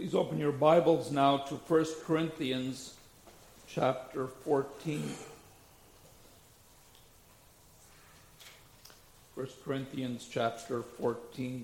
Please open your Bibles now to 1 Corinthians chapter 14. 1 Corinthians chapter 14.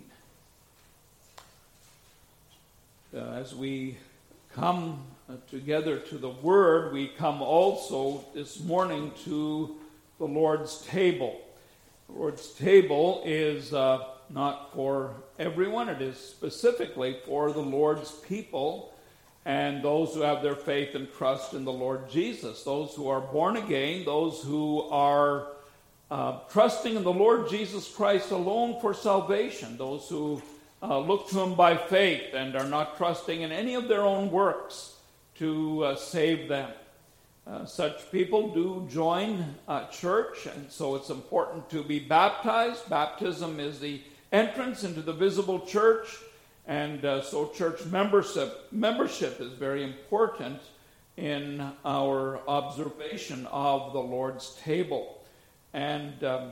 As we come together to the Word, we come also this morning to the Lord's table. The Lord's table is not for everyone. It is specifically for the Lord's people and those who have their faith and trust in the Lord Jesus, those who are born again, those who are trusting in the Lord Jesus Christ alone for salvation, those who look to Him by faith and are not trusting in any of their own works to save them. Such people do join church, and so it's important to be baptized. Baptism is the entrance into the visible church, and so church membership is very important in our observation of the Lord's table. And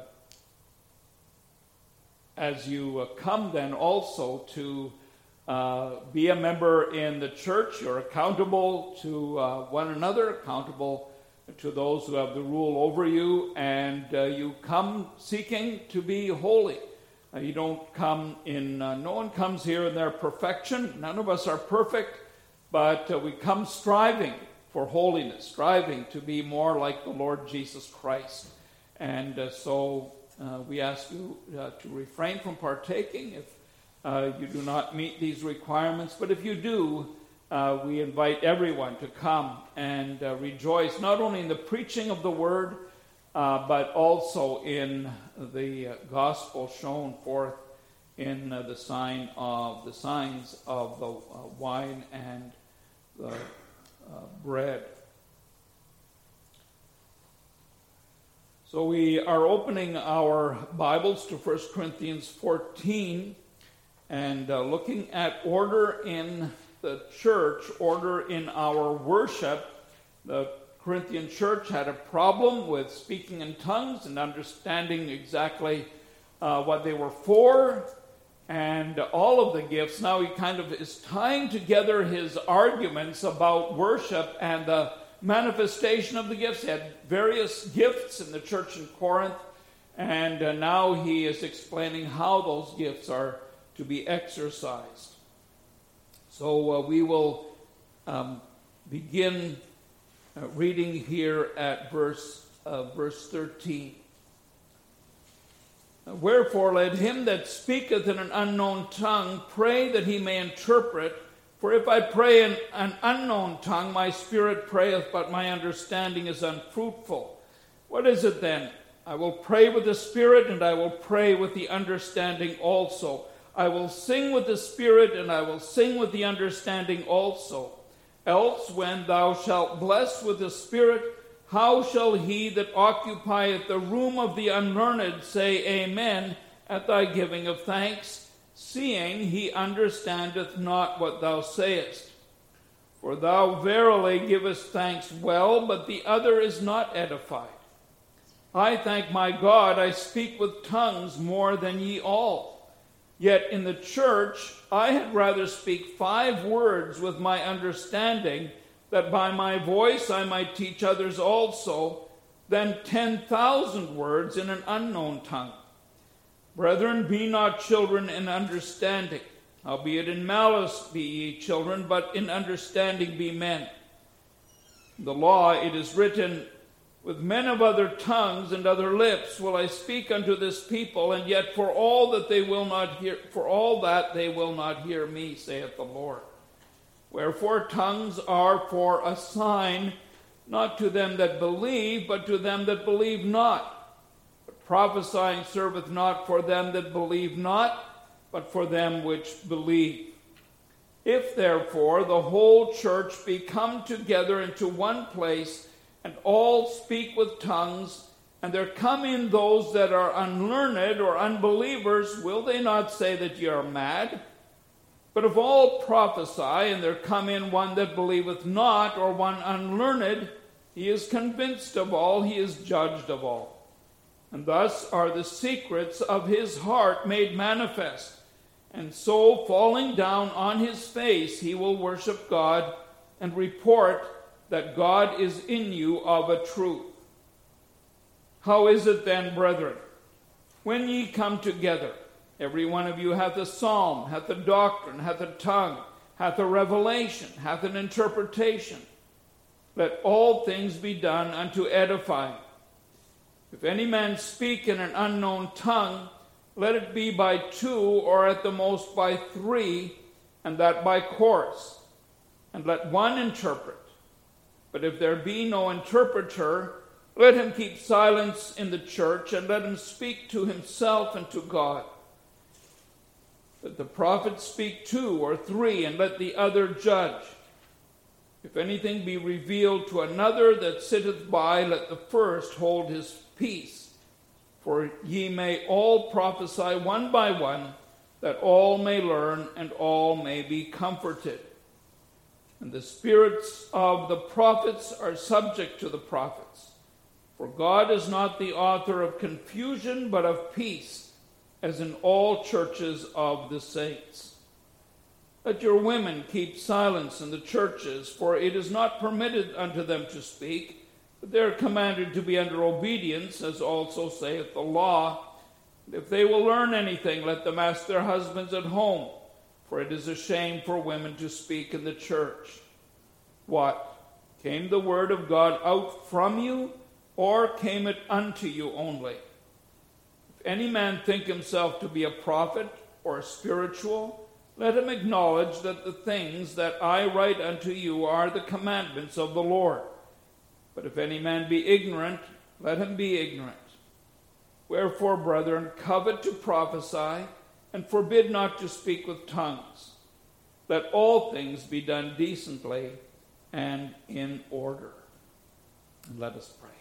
as you come then also to be a member in the church, you're accountable to one another, accountable to those who have the rule over you, and you come seeking to be holy. You don't come in, no one comes here in their perfection. None of us are perfect, but we come striving for holiness, striving to be more like the Lord Jesus Christ. And so we ask you to refrain from partaking if you do not meet these requirements. But if you do, we invite everyone to come and rejoice, not only in the preaching of the Word, but also in the gospel shown forth in the signs of the wine and the bread. So we are opening our Bibles to 1 Corinthians 14 and looking at order in the church, order in our worship. The Corinthian church had a problem with speaking in tongues and understanding exactly what they were for, and all of the gifts. Now he kind of is tying together his arguments about worship and the manifestation of the gifts. He had various gifts in the church in Corinth, and now he is explaining how those gifts are to be exercised. So we will begin reading here at verse 13. Wherefore let him that speaketh in an unknown tongue pray that he may interpret. For if I pray in an unknown tongue, my spirit prayeth, but my understanding is unfruitful. What is it then? I will pray with the spirit, and I will pray with the understanding also. I will sing with the spirit, and I will sing with the understanding also. Else, when thou shalt bless with the Spirit, how shall he that occupieth the room of the unlearned say Amen at thy giving of thanks, seeing he understandeth not what thou sayest? For thou verily givest thanks well, but the other is not edified. I thank my God, I speak with tongues more than ye all. Yet in the church I had rather speak 5 words with my understanding, that by my voice I might teach others also, than 10,000 words in an unknown tongue. Brethren, be not children in understanding, howbeit in malice be ye children, but in understanding be men. In the law it is written, with men of other tongues and other lips will I speak unto this people, and yet for all that they will not hear me, saith the Lord. Wherefore tongues are for a sign, not to them that believe, but to them that believe not. But prophesying serveth not for them that believe not, but for them which believe. If therefore the whole church be come together into one place, and all speak with tongues, and there come in those that are unlearned or unbelievers, will they not say that ye are mad? But if all prophesy, and there come in one that believeth not, or one unlearned, he is convinced of all, he is judged of all. And thus are the secrets of his heart made manifest. And so, falling down on his face, he will worship God and report that God is in you of a truth. How is it then, brethren, when ye come together, every one of you hath a psalm, hath a doctrine, hath a tongue, hath a revelation, hath an interpretation? Let all things be done unto edifying. If any man speak in an unknown tongue, let it be by 2, or at the most by 3, and that by course. And let one interpret. But if there be no interpreter, let him keep silence in the church, and let him speak to himself and to God. Let the prophet speak 2 or 3, and let the other judge. If anything be revealed to another that sitteth by, let the first hold his peace. For ye may all prophesy one by one, that all may learn and all may be comforted. And the spirits of the prophets are subject to the prophets. For God is not the author of confusion, but of peace, as in all churches of the saints. Let your women keep silence in the churches, for it is not permitted unto them to speak, but they are commanded to be under obedience, as also saith the law. If they will learn anything, let them ask their husbands at home, for it is a shame for women to speak in the church. What? Came the word of God out from you, or came it unto you only? If any man think himself to be a prophet or spiritual, let him acknowledge that the things that I write unto you are the commandments of the Lord. But if any man be ignorant, let him be ignorant. Wherefore, brethren, covet to prophesy, and forbid not to speak with tongues. Let all things be done decently and in order. And let us pray.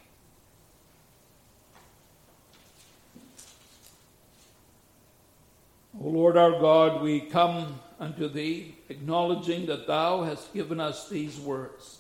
O Lord our God, we come unto Thee, acknowledging that Thou hast given us these words.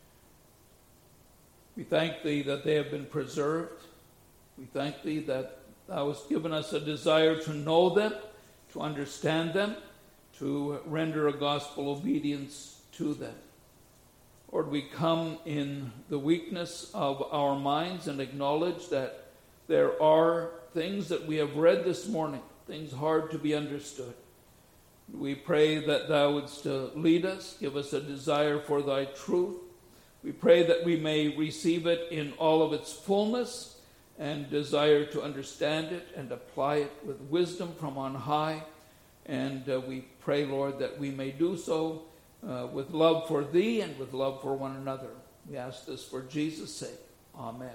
We thank Thee that they have been preserved. We thank Thee that Thou hast given us a desire to know them, to understand them, to render a gospel obedience to them. Lord, we come in the weakness of our minds and acknowledge that there are things that we have read this morning, things hard to be understood. We pray that Thou wouldst lead us, give us a desire for Thy truth. We pray that we may receive it in all of its fullness and desire to understand it and apply it with wisdom from on high. And we pray, Lord, that we may do so with love for Thee and with love for one another. We ask this for Jesus' sake. Amen.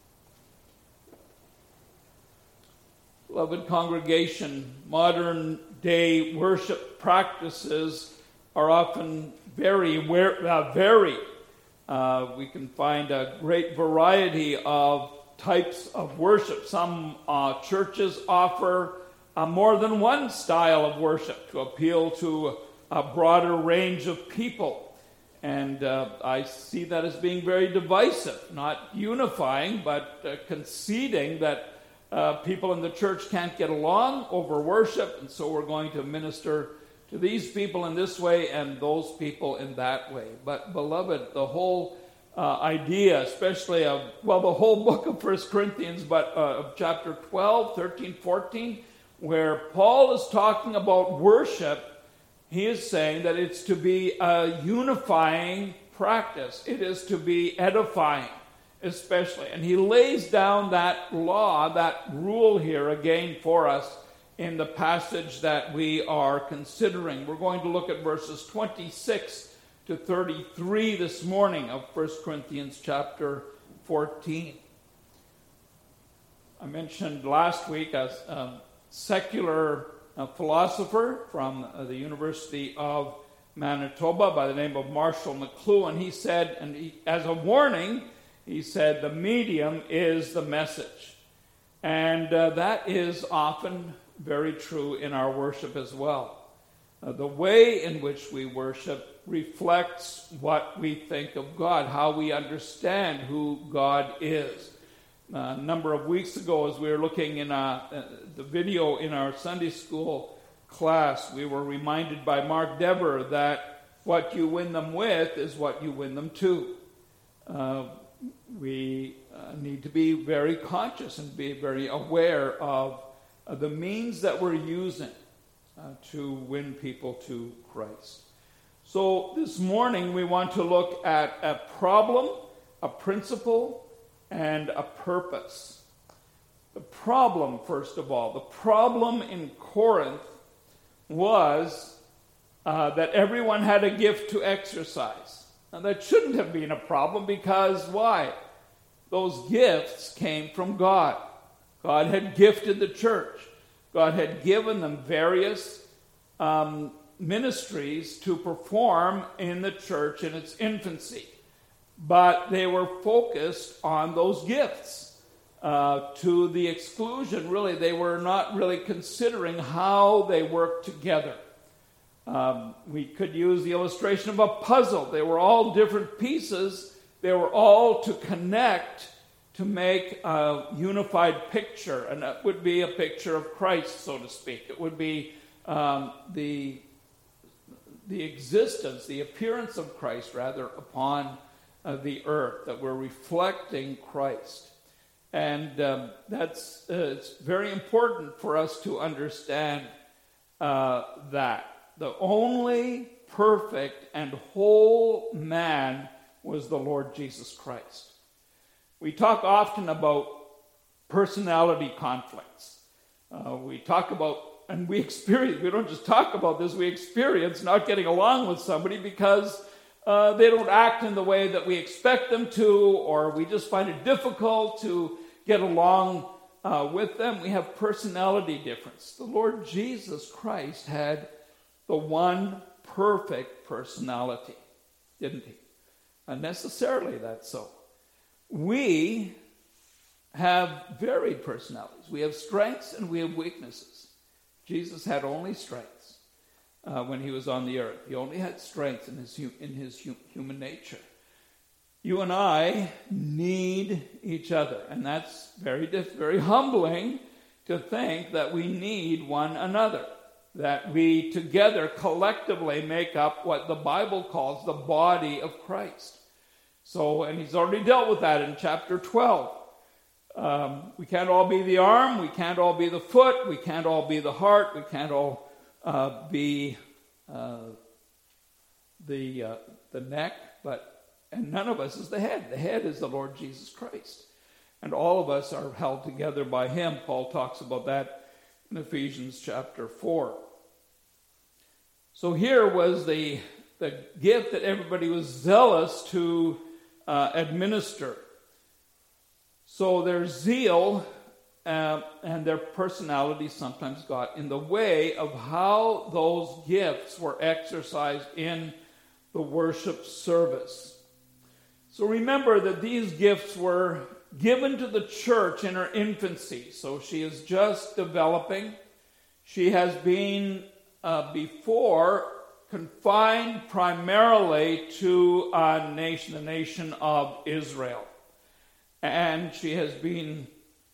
Beloved congregation, modern day worship practices are often varied. We can find a great variety of types of worship. Some churches offer more than one style of worship to appeal to a broader range of people. And I see that as being very divisive, not unifying, but conceding that people in the church can't get along over worship, and so we're going to minister to these people in this way and those people in that way. But, beloved, the whole idea, especially of, the whole book of 1 Corinthians, but of chapter 12, 13, 14, where Paul is talking about worship, he is saying that it's to be a unifying practice. It is to be edifying, especially. And he lays down that law, that rule here again for us in the passage that we are considering. We're going to look at verses 26 to 33 this morning of 1 Corinthians chapter 14. I mentioned last week a secular philosopher from the University of Manitoba by the name of Marshall McLuhan. He said, as a warning, he said, the medium is the message. And that is often very true in our worship as well. The way in which we worship reflects what we think of God, how we understand who God is. A number of weeks ago, as we were looking in the video in our Sunday school class, we were reminded by Mark Dever that what you win them with is what you win them to. We need to be very conscious and be very aware of the means that we're using to win people to Christ. So this morning we want to look at a problem, a principle, and a purpose. The problem, first of all, the problem in Corinth was that everyone had a gift to exercise. Now that shouldn't have been a problem because why? Those gifts came from God. God had gifted the church. God had given them various ministries to perform in the church in its infancy. But they were focused on those gifts to the exclusion. Really, they were not really considering how they worked together. We could use the illustration of a puzzle. They were all different pieces. They were all to connect to make a unified picture, and that would be a picture of Christ, so to speak. It would be the existence, the appearance of Christ, rather, upon the earth, that we're reflecting Christ. And it's very important for us to understand that. The only perfect and whole man was the Lord Jesus Christ. We talk often about personality conflicts. We talk about, and we don't just talk about this, we experience not getting along with somebody because they don't act in the way that we expect them to, or we just find it difficult to get along with them. We have personality difference. The Lord Jesus Christ had the one perfect personality, didn't he? Unnecessarily, that's so. We have varied personalities. We have strengths and we have weaknesses. Jesus had only strengths when he was on the earth. He only had strengths in his human nature. You and I need each other, and that's very humbling to think that we need one another, that we together collectively make up what the Bible calls the body of Christ. So, and he's already dealt with that in chapter 12. We can't all be the arm, we can't all be the foot, we can't all be the heart, we can't all be the neck, and none of us is the head. The head is the Lord Jesus Christ. And all of us are held together by him. Paul talks about that in Ephesians chapter 4. So here was the gift that everybody was zealous to administer. So their zeal and their personality sometimes got in the way of how those gifts were exercised in the worship service. So remember that these gifts were given to the church in her infancy. So she is just developing. She has been before confined primarily to the nation of Israel. And she has been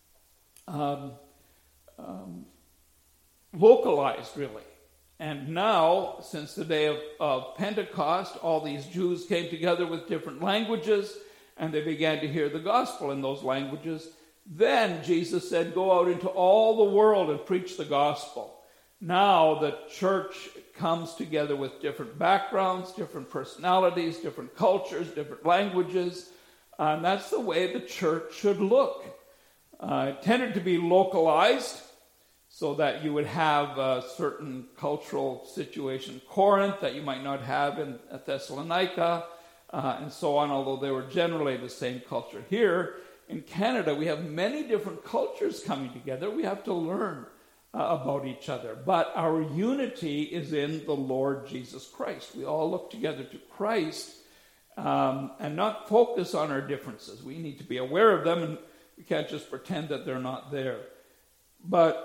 localized, really. And now, since the day of Pentecost, all these Jews came together with different languages, and they began to hear the gospel in those languages. Then Jesus said, go out into all the world and preach the gospel. Now the church comes together with different backgrounds, different personalities, different cultures, different languages. And that's the way the church should look. It tended to be localized, so that you would have a certain cultural situation in Corinth that you might not have in Thessalonica, and so on, although they were generally the same culture. Here in Canada, we have many different cultures coming together. We have to learn about each other. But our unity is in the Lord Jesus Christ. We all look together to Christ and not focus on our differences. We need to be aware of them, and we can't just pretend that they're not there. But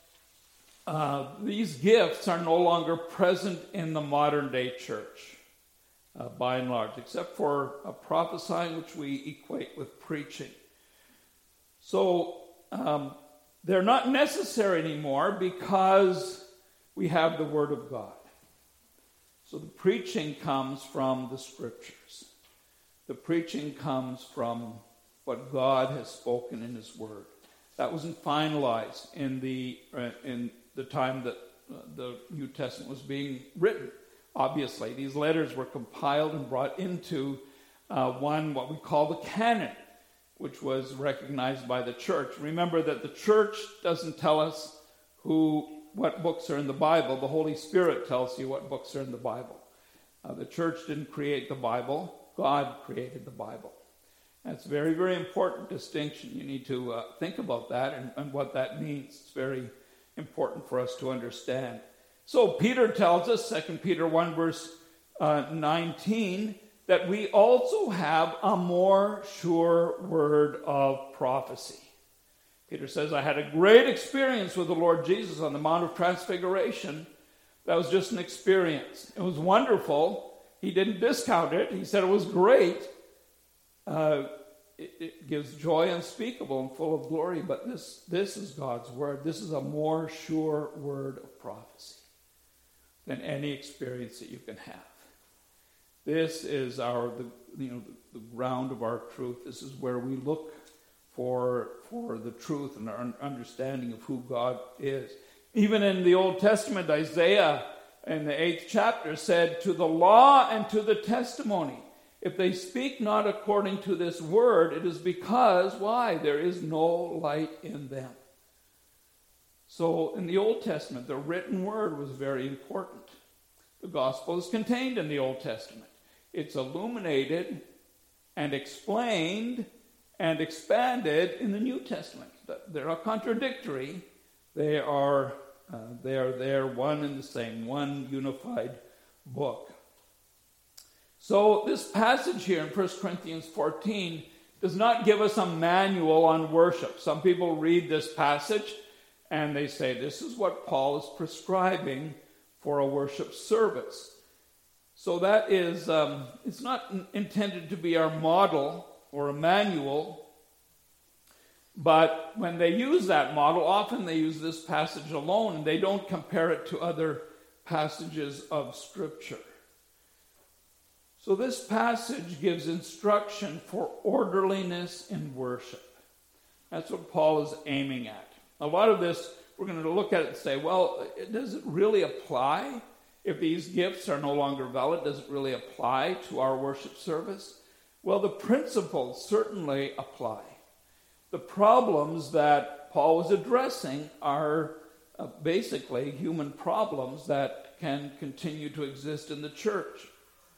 these gifts are no longer present in the modern day church, by and large, except for prophesying, which we equate with preaching. So they're not necessary anymore because we have the Word of God. So the preaching comes from the Scriptures. The preaching comes from what God has spoken in His Word. That wasn't finalized in the time that the New Testament was being written. Obviously, these letters were compiled and brought into what we call the canon, which was recognized by the church. Remember that the church doesn't tell us what books are in the Bible. The Holy Spirit tells you what books are in the Bible. The church didn't create the Bible. God created the Bible. That's a very, very important distinction. You need to think about that and what that means. It's very important for us to understand. So Peter tells us, 2 Peter 1 verse 19, that we also have a more sure word of prophecy. Peter says, I had a great experience with the Lord Jesus on the Mount of Transfiguration. That was just an experience. It was wonderful. He didn't discount it. He said it was great. It gives joy unspeakable and full of glory, but this is God's word. This is a more sure word of prophecy than any experience that you can have. This is the ground of our truth. This is where we look for the truth and our understanding of who God is. Even in the Old Testament, Isaiah in the 8th chapter said, to the law and to the testimony, if they speak not according to this word, it is because, why? There is no light in them. So in the Old Testament, the written word was very important. The gospel is contained in the Old Testament. It's illuminated and explained and expanded in the New Testament. They're not contradictory. They are there, one and the same, one unified book. So this passage here in 1 Corinthians 14 does not give us a manual on worship. Some people read this passage and they say, this is what Paul is prescribing for a worship service. So that is, it's not intended to be our model or a manual, but when they use that model, often they use this passage alone and they don't compare it to other passages of Scripture. So this passage gives instruction for orderliness in worship. That's what Paul is aiming at. A lot of this, we're going to look at it and say, well, does it really apply? If these gifts are no longer valid, does it really apply to our worship service? Well, the principles certainly apply. The problems that Paul was addressing are basically human problems that can continue to exist in the church.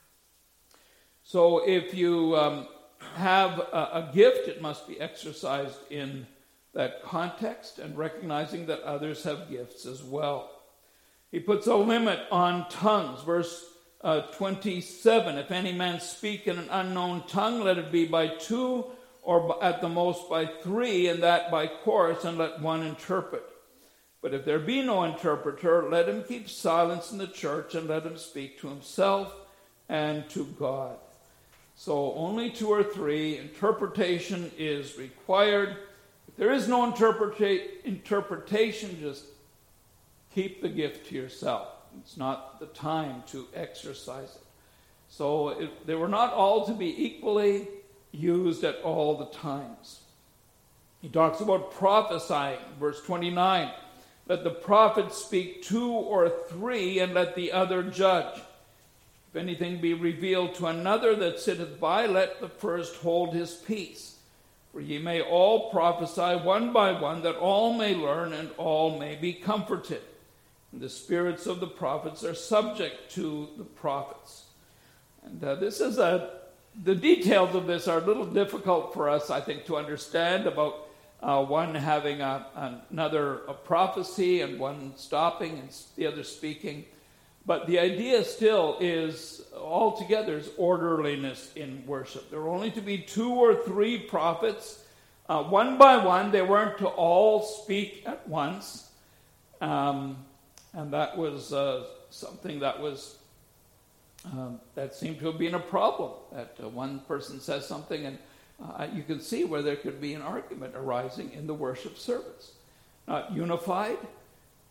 So if you have a gift, it must be exercised in that context and recognizing that others have gifts as well. He puts a limit on tongues. Verse 27, if any man speak in an unknown tongue, let it be by 2 or at the most by 3, and that by chorus, and let one interpret. But if there be no interpreter, let him keep silence in the church, and let him speak to himself and to God. So only 2 or 3, interpretation is required. If there is no interpretation, just keep the gift to yourself. It's not the time to exercise it. So they were not all to be equally used at all the times. He talks about prophesying, verse 29. Let the prophet speak 2 or 3, and let the other judge. If anything be revealed to another that sitteth by, let the first hold his peace. For ye may all prophesy one by one, that all may learn and all may be comforted. And the spirits of the prophets are subject to the prophets. And the details of this are a little difficult for us, I think, to understand, about one having another prophecy and one stopping and the other speaking. But the idea still is, altogether, is orderliness in worship. There were only to be 2 or 3 prophets. One by one, they weren't to all speak at once. And that was something that was that seemed to have been a problem. That one person says something, and you can see where there could be an argument arising in the worship service. Not unified,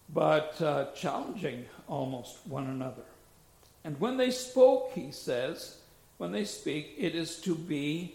but challenging almost one another. And when they spoke, he says, when they speak, it is to be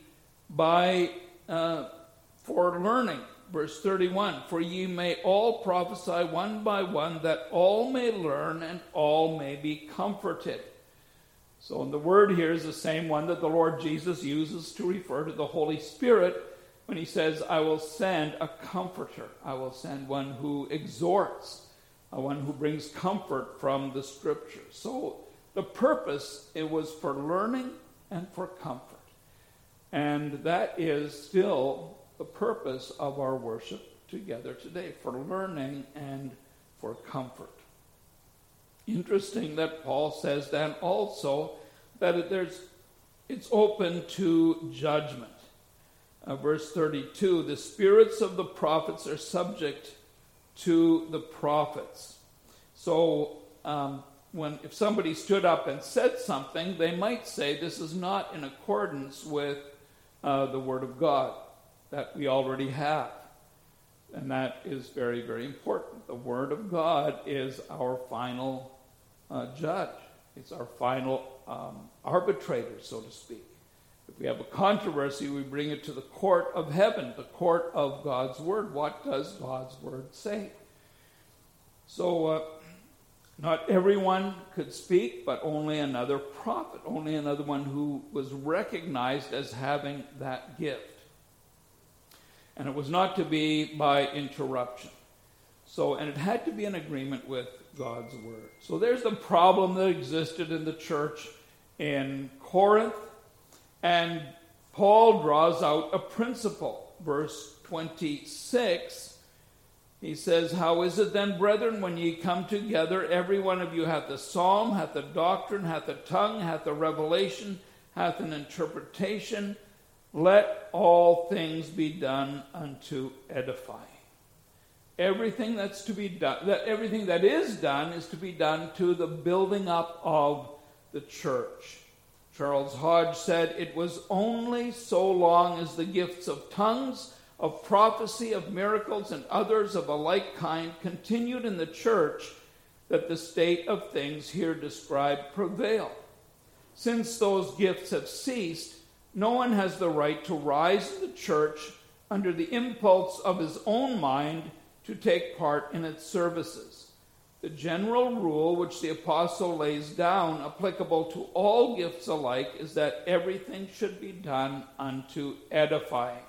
for learning. Verse 31, for ye may all prophesy one by one, that all may learn and all may be comforted. So the word here is the same one that the Lord Jesus uses to refer to the Holy Spirit when he says, I will send a comforter. I will send one who exhorts, one who brings comfort from the Scriptures. So the purpose, it was for learning and for comfort. And that is still the purpose of our worship together today, for learning and for comfort. Interesting that Paul says then also that it's open to judgment. Verse 32, the spirits of the prophets are subject to the prophets. So if somebody stood up and said something, they might say this is not in accordance with the Word of God that we already have. And that is very, very important. The Word of God is our final judge. It's our final arbitrator, so to speak. If we have a controversy, we bring it to the court of heaven, the court of God's Word. What does God's Word say? So not everyone could speak, but only another prophet, only another one who was recognized as having that gift. And it was not to be by interruption. And it had to be in agreement with God's Word. So there's the problem that existed in the church in Corinth. And Paul draws out a principle. Verse 26, he says, how is it then, brethren, when ye come together, every one of you hath a psalm, hath a doctrine, hath a tongue, hath a revelation, hath an interpretation? Let all things be done unto edifying. Everything that's to be done, everything that is done is to be done to the building up of the church. Charles Hodge said, it was only so long as the gifts of tongues, of prophecy, of miracles, and others of a like kind continued in the church that the state of things here described prevailed. Since those gifts have ceased, no one has the right to rise in the church under the impulse of his own mind to take part in its services. The general rule which the apostle lays down, applicable to all gifts alike, is that everything should be done unto edifying.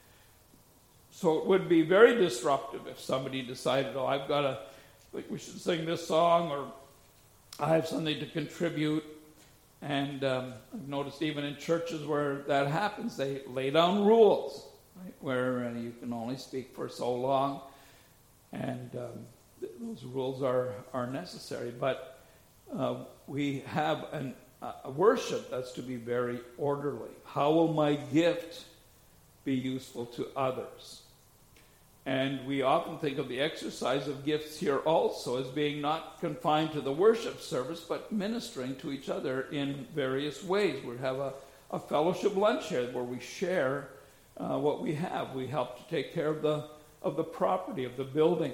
So it would be very disruptive if somebody decided, we should sing this song, or I have something to contribute. And I've noticed even in churches where that happens, they lay down rules, right, where you can only speak for so long. And those rules are necessary. But we have a worship that's to be very orderly. How will my gift be useful to others? And we often think of the exercise of gifts here also as being not confined to the worship service, but ministering to each other in various ways. We have a fellowship lunch here where we share what we have. We help to take care of the property, of the building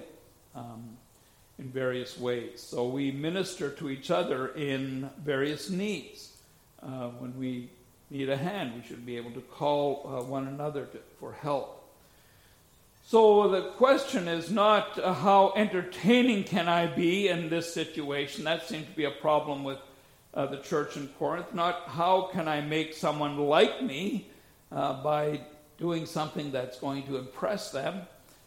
in various ways. So we minister to each other in various needs. When we need a hand, we should be able to call one another for help. So the question is not how entertaining can I be in this situation. That seemed to be a problem with the church in Corinth. Not how can I make someone like me by doing something that's going to impress them.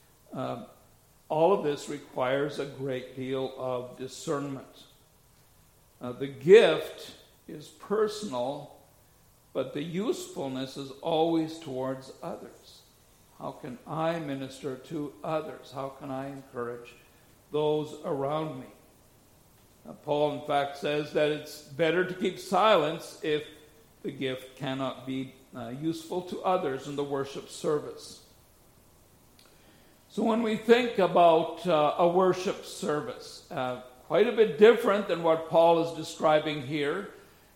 All of this requires a great deal of discernment. The gift is personal, but the usefulness is always towards others. How can I minister to others? How can I encourage those around me? Paul, in fact, says that it's better to keep silence if the gift cannot be useful to others in the worship service. So when we think about a worship service, quite a bit different than what Paul is describing here,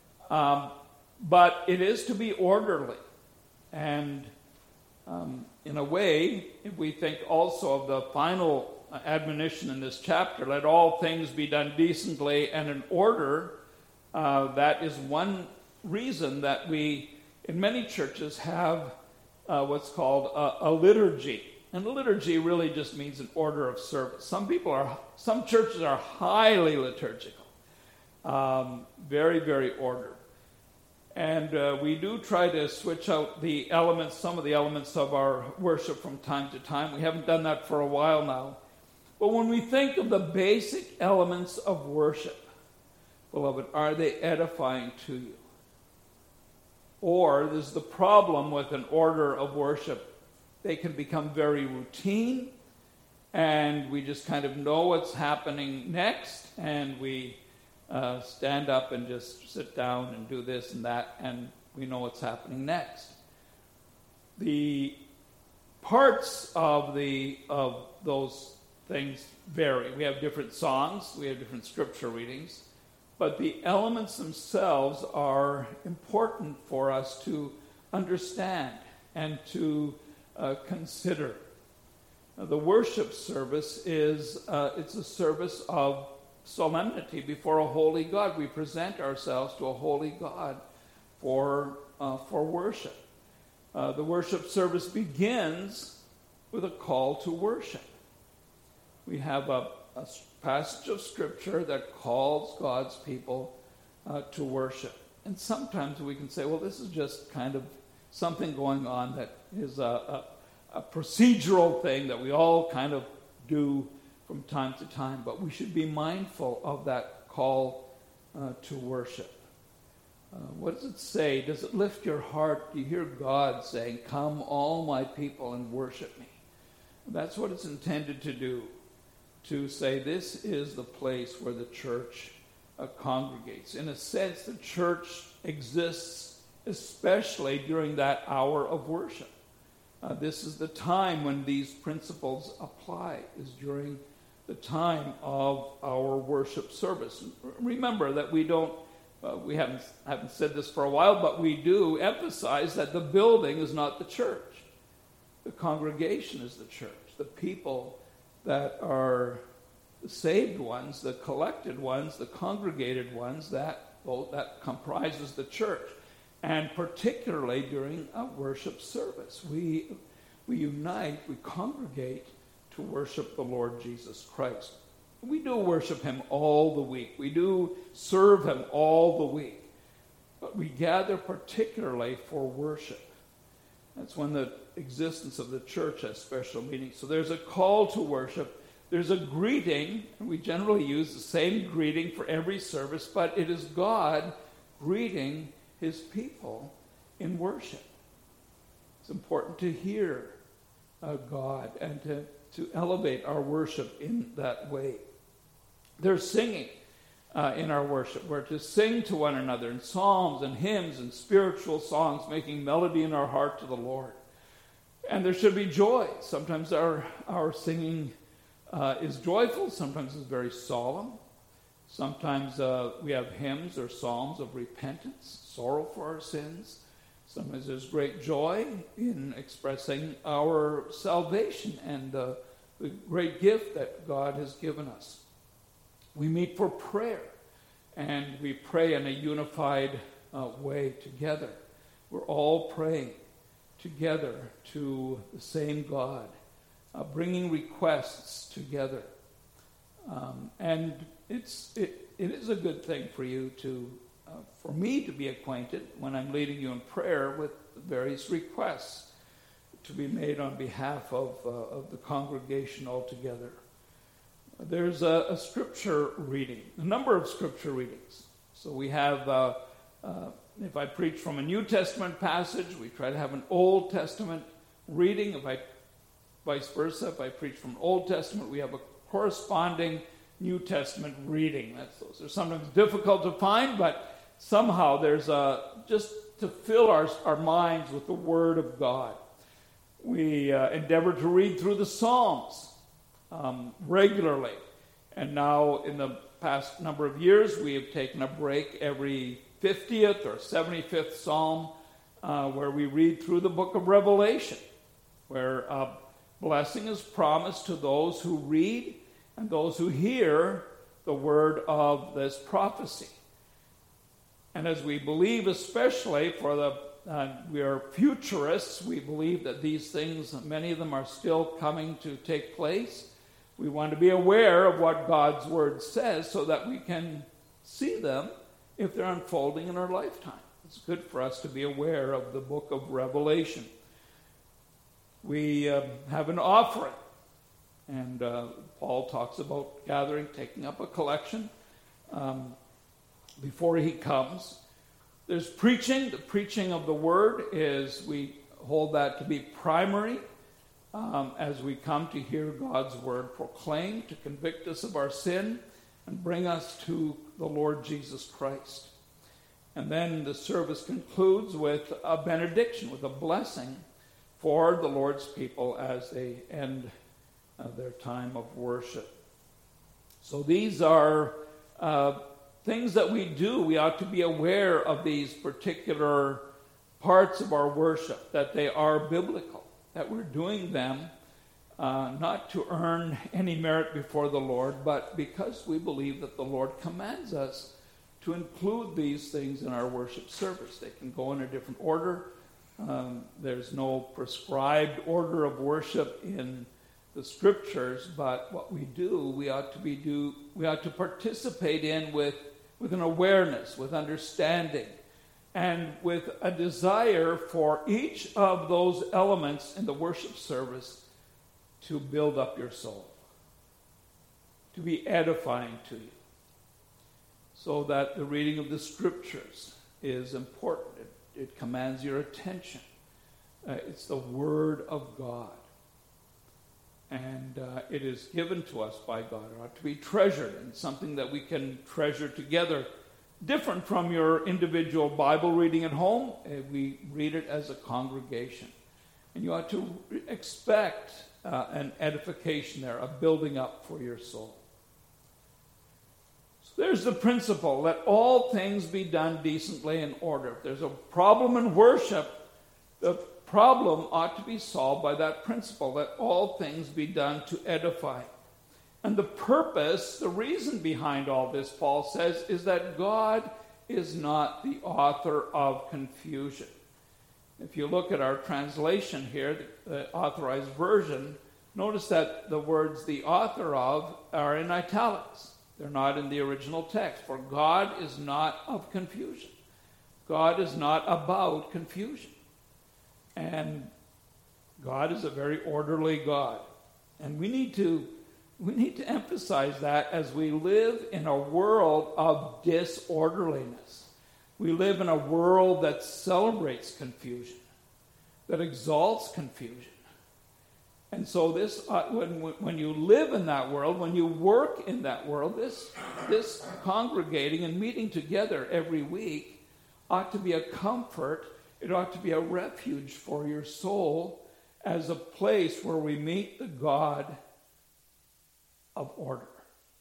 but it is to be orderly. And in a way, if we think also of the final admonition in this chapter. Let all things be done decently and in order. That is one reason that we, in many churches, have what's called a liturgy. And a liturgy really just means an order of service. Some churches are highly liturgical, very, very ordered. And we do try to switch out some of the elements of our worship from time to time. We haven't done that for a while now. But when we think of the basic elements of worship, beloved, are they edifying to you? Or there's the problem with an order of worship. They can become very routine, and we just kind of know what's happening next, and we stand up and just sit down and do this and that, and we know what's happening next. The parts of those things vary. We have different songs, we have different scripture readings, but the elements themselves are important for us to understand and to consider. The worship service is it's a service of solemnity before a holy God. We present ourselves to a holy God for worship. The worship service begins with a call to worship. We have a passage of Scripture that calls God's people to worship. And sometimes we can say, well, this is just kind of something going on that is a procedural thing that we all kind of do from time to time. But we should be mindful of that call to worship. What does it say? Does it lift your heart? Do you hear God saying, "Come, all my people, and worship me"? That's what it's intended to do. To say this is the place where the church congregates. In a sense, the church exists especially during that hour of worship. This is the time when these principles apply, is during the time of our worship service. Remember that we haven't said this for a while, but we do emphasize that the building is not the church. The congregation is the church. The people that are the saved ones, the collected ones, the congregated ones, that comprises the church. And particularly during a worship service, we unite, we congregate to worship the Lord Jesus Christ. We do worship him all the week. We do serve him all the week. But we gather particularly for worship. That's when the existence of the church has special meaning. So there's a call to worship. There's a greeting, and we generally use the same greeting for every service, but it is God greeting his people in worship. It's important to hear God and to elevate our worship in that way. There's singing in our worship. We're to sing to one another in psalms and hymns and spiritual songs, making melody in our heart to the Lord. And there should be joy. Sometimes our singing is joyful. Sometimes it's very solemn. Sometimes we have hymns or psalms of repentance, sorrow for our sins. Sometimes there's great joy in expressing our salvation and the great gift that God has given us. We meet for prayer, and we pray in a unified way together. We're all praying together to the same God, bringing requests together. And it is a good thing for you for me to be acquainted when I'm leading you in prayer with various requests to be made on behalf of the congregation altogether. There's a scripture reading, a number of scripture readings. So we have, if I preach from a New Testament passage, we try to have an Old Testament reading. Vice versa, if I preach from Old Testament, we have a corresponding New Testament reading. Those are sometimes difficult to find, but somehow there's just to fill our minds with the Word of God. We endeavor to read through the Psalms regularly. And now, in the past number of years, we have taken a break every 50th or 75th Psalm where we read through the book of Revelation, where Blessing is promised to those who read and those who hear the word of this prophecy. And as we believe, especially we are futurists, we believe that these things, many of them are still coming to take place. We want to be aware of what God's word says so that we can see them if they're unfolding in our lifetime. It's good for us to be aware of the book of Revelation. We have an offering, and Paul talks about taking up a collection before he comes. There's preaching. The preaching of the word we hold that to be primary as we come to hear God's word proclaimed, to convict us of our sin and bring us to the Lord Jesus Christ. And then the service concludes with a benediction, with a blessing for the Lord's people as they end their time of worship. So these are things that we do. We ought to be aware of these particular parts of our worship, that they are biblical, that we're doing them not to earn any merit before the Lord, but because we believe that the Lord commands us to include these things in our worship service. They can go in a different order. There's no prescribed order of worship in the scriptures, but what we do, we ought to participate in with an awareness, with understanding, and with a desire for each of those elements in the worship service to build up your soul, to be edifying to you, so that the reading of the scriptures is important. It commands your attention. It's the Word of God. And it is given to us by God. It ought to be treasured, and something that we can treasure together. Different from your individual Bible reading at home, we read it as a congregation. And you ought to expect an edification there, a building up for your soul. There's the principle, let all things be done decently in order. If there's a problem in worship, the problem ought to be solved by that principle, let all things be done to edify. And the purpose, the reason behind all this, Paul says, is that God is not the author of confusion. If you look at our translation here, the authorized version, notice that the words the author of are in italics. They're not in the original text. For God is not of confusion. God is not about confusion. And God is a very orderly God. And we need to emphasize that as we live in a world of disorderliness. We live in a world that celebrates confusion, that exalts confusion. And so this, when you live in that world, when you work in that world, this congregating and meeting together every week ought to be a comfort. It ought to be a refuge for your soul as a place where we meet the God of order.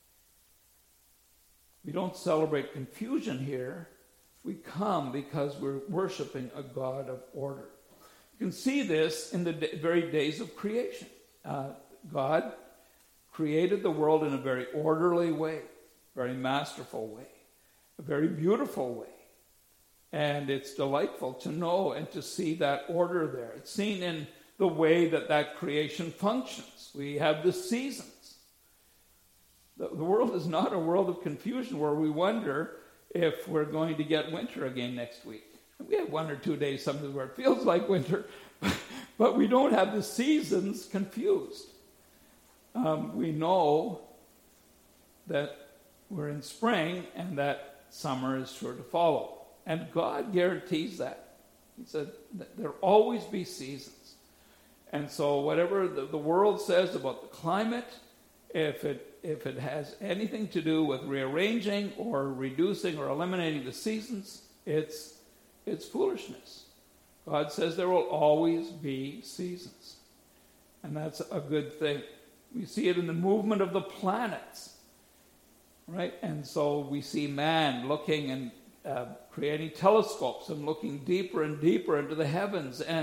We don't celebrate confusion here. We come because we're worshiping a God of order. You can see this in the very days of creation. God created the world in a very orderly way, very masterful way, a very beautiful way. And it's delightful to know and to see that order there. It's seen in the way that creation functions. We have the seasons. The world is not a world of confusion where we wonder if we're going to get winter again next week. We have 1 or 2 days sometimes where it feels like winter, but we don't have the seasons confused. We know that we're in spring and that summer is sure to follow. And God guarantees that. He said that there'll always be seasons. And so whatever the world says about the climate, if it has anything to do with rearranging or reducing or eliminating the seasons, it's foolishness. God says there will always be seasons. And that's a good thing. We see it in the movement of the planets, right? And so we see man looking and creating telescopes and looking deeper and deeper into the heavens and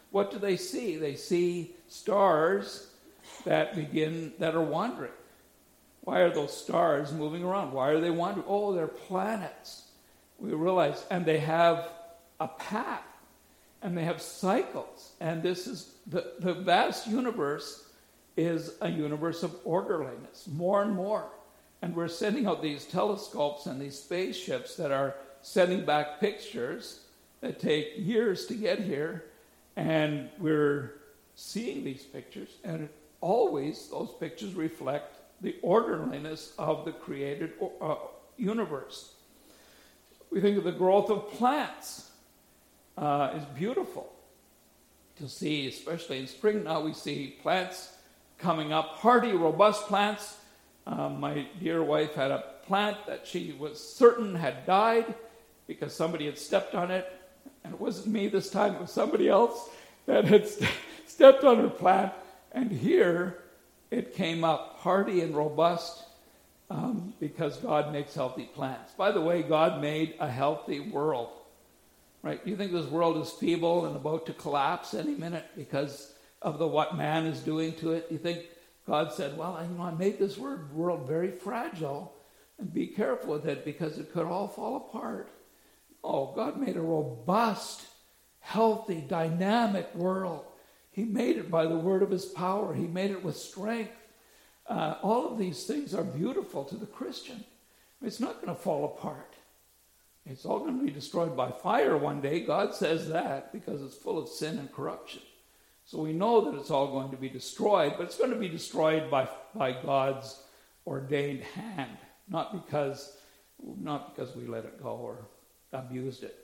what do they see? They see stars that are wandering. Why are those stars moving around? Why are they wandering? Oh, they're planets. We realize, and they have a path, and they have cycles. And this is the vast universe is a universe of orderliness, more and more. And we're sending out these telescopes and these spaceships that are sending back pictures that take years to get here. And we're seeing these pictures, and always those pictures reflect the orderliness of the created universe. We think of the growth of plants is beautiful to see, especially in spring. Now we see plants coming up, hardy, robust plants. My dear wife had a plant that she was certain had died because somebody had stepped on it. And it wasn't me this time, it was somebody else that had stepped on her plant. And here it came up hardy and robust because God makes healthy plants. By the way, God made a healthy world. Right? You think this world is feeble and about to collapse any minute because of what man is doing to it? You think God said, well, I made this world very fragile, and be careful with it because it could all fall apart. Oh, God made a robust, healthy, dynamic world. He made it by the word of his power. He made it with strength. All of these things are beautiful to the Christian. It's not going to fall apart. It's all going to be destroyed by fire one day. God says that because it's full of sin and corruption. So we know that it's all going to be destroyed, but it's going to be destroyed by God's ordained hand, not because we let it go or abused it.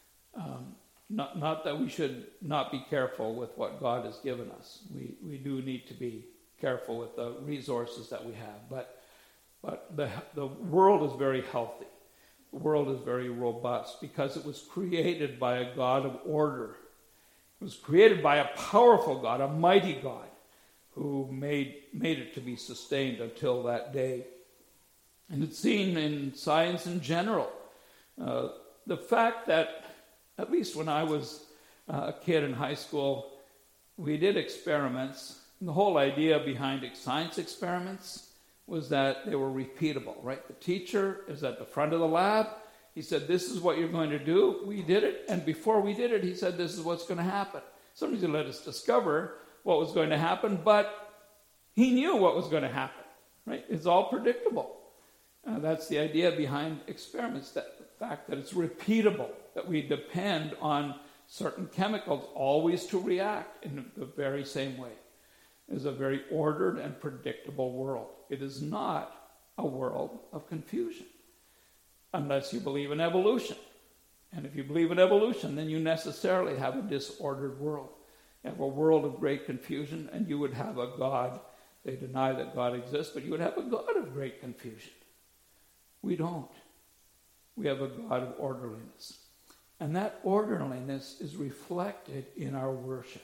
Not that we should not be careful with what God has given us. We do need to be careful with the resources that we have. But the world is very healthy. The world is very robust because it was created by a God of order. It was created by a powerful God, a mighty God, who made it to be sustained until that day. And it's seen in science in general. The fact that, at least when I was a kid in high school, we did experiments. And the whole idea behind science experiments was that they were repeatable, right? The teacher is at the front of the lab. He said, this is what you're going to do. We did it. And before we did it, he said, this is what's going to happen. Somebody's going to let us discover what was going to happen, but he knew what was going to happen, right? It's all predictable. That's the idea behind experiments, that the fact that it's repeatable, that we depend on certain chemicals always to react in the very same way. It is a very ordered and predictable world. It is not a world of confusion, unless you believe in evolution. And if you believe in evolution, then you necessarily have a disordered world. You have a world of great confusion, and you would have a God. They deny that God exists, but you would have a God of great confusion. We don't. We have a God of orderliness. And that orderliness is reflected in our worship.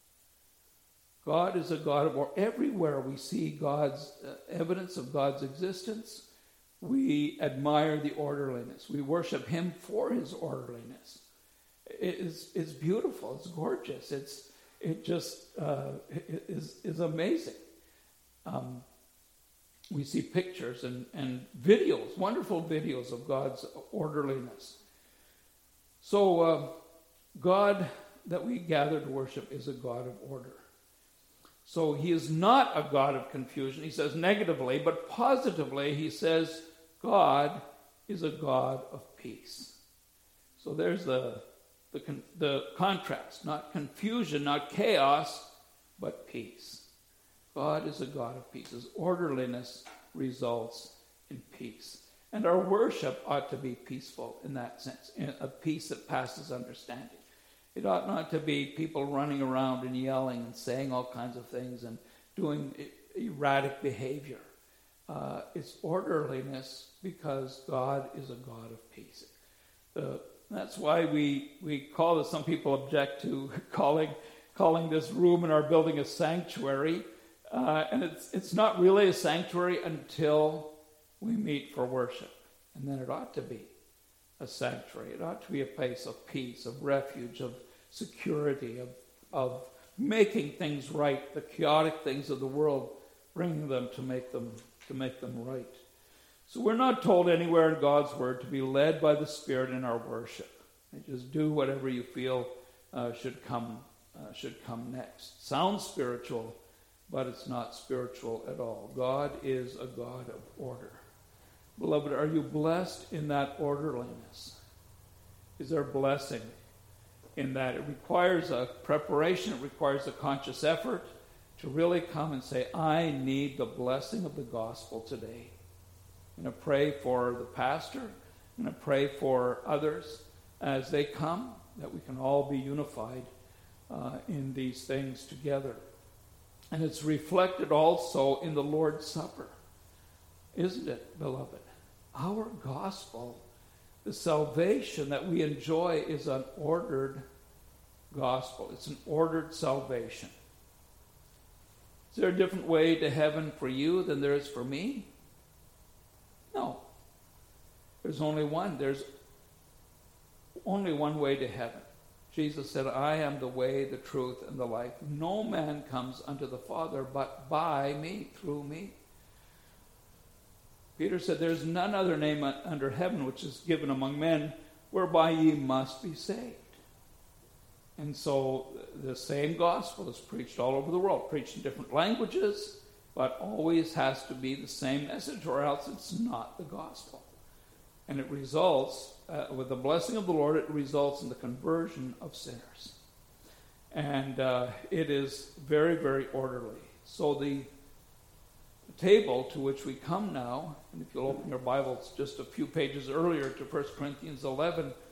God is a God of order. Everywhere we see God's evidence of God's existence, we admire the orderliness. We worship him for his orderliness. It's beautiful. It's gorgeous. It is amazing. We see pictures and videos, wonderful videos of God's orderliness. So God that we gather to worship is a God of order. So he is not a God of confusion, he says negatively, but positively he says God is a God of peace. So there's the contrast, not confusion, not chaos, but peace. God is a God of peace. His orderliness results in peace. And our worship ought to be peaceful in that sense, a peace that passes understanding. It ought not to be people running around and yelling and saying all kinds of things and doing erratic behavior. It's orderliness because God is a God of peace. That's why we call this, some people object to calling this room in our building a sanctuary. And it's not really a sanctuary until we meet for worship. And then it ought to be a sanctuary. It ought to be a place of peace, of refuge, of security, of of making things right, the chaotic things of the world, bringing them to make them right. So we're not told anywhere in God's Word to be led by the Spirit in our worship. You just do whatever you feel should come next. Sounds spiritual, but it's not spiritual at all. God is a God of order. Beloved, are you blessed in that orderliness? Is there blessing in that? It requires a preparation. It requires a conscious effort to really come and say, I need the blessing of the gospel today. I'm going to pray for the pastor. I'm going to pray for others as they come, that we can all be unified in these things together. And it's reflected also in the Lord's Supper, isn't it, beloved? Our gospel, the salvation that we enjoy, is an ordered gospel. It's an ordered salvation. Is there a different way to heaven for you than there is for me? No. There's only one. There's only one way to heaven. Jesus said, I am the way, the truth, and the life. No man comes unto the Father but by me, through me. Peter said, there's none other name under heaven which is given among men whereby ye must be saved. And so the same gospel is preached all over the world, preached in different languages, but always has to be the same message, or else it's not the gospel. And it results, with the blessing of the Lord, it results in the conversion of sinners. And it is very, very orderly. So the table to which we come now, and if you'll open your Bibles just a few pages earlier to 1 Corinthians 11,